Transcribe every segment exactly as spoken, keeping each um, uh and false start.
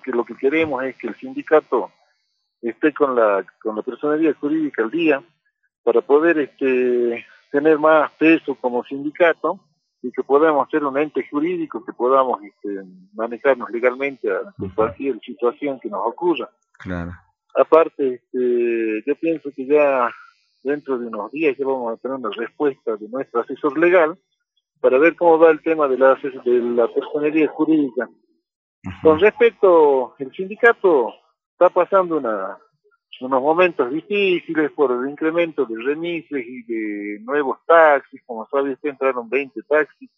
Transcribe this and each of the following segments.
que lo que queremos es que el sindicato esté con la con la personería jurídica al día para poder este tener más peso como sindicato y que podamos ser un ente jurídico, que podamos este, manejarnos legalmente a Uh-huh. cualquier situación que nos ocurra. Claro. Aparte, este, yo pienso que ya dentro de unos días ya vamos a tener una respuesta de nuestro asesor legal para ver cómo va el tema de la, de la personería jurídica. Uh-huh. Con respecto, el sindicato está pasando una, unos momentos difíciles por el incremento de remises y de nuevos taxis. Como sabe usted, entraron veinte taxis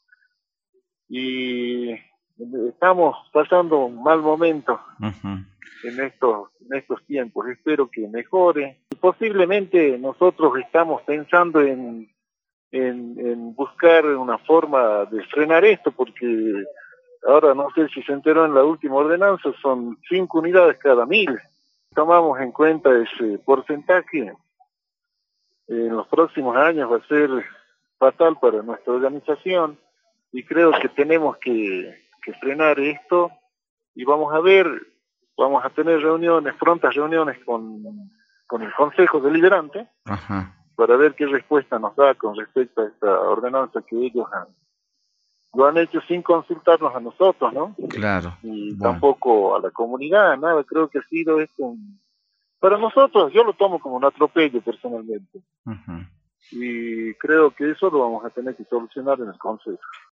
y estamos pasando un mal momento uh-huh. en estos en estos tiempos. Espero que mejore. Posiblemente nosotros estamos pensando en, en, en buscar una forma de frenar esto, porque ahora no sé si se enteró en la última ordenanza, son cinco unidades cada mil. Tomamos en cuenta ese porcentaje, en los próximos años va a ser fatal para nuestra organización y creo que tenemos que, que frenar esto y vamos a ver, vamos a tener reuniones, prontas reuniones con, con el Consejo Deliberante. Ajá. Para ver qué respuesta nos da con respecto a esta ordenanza que ellos han, lo han hecho sin consultarnos a nosotros, ¿no? Claro. Y bueno. tampoco a la comunidad, nada, creo que ha sido esto un... Para nosotros, yo lo tomo como un atropello personalmente. Uh-huh. Y creo que eso lo vamos a tener que solucionar en el Consejo.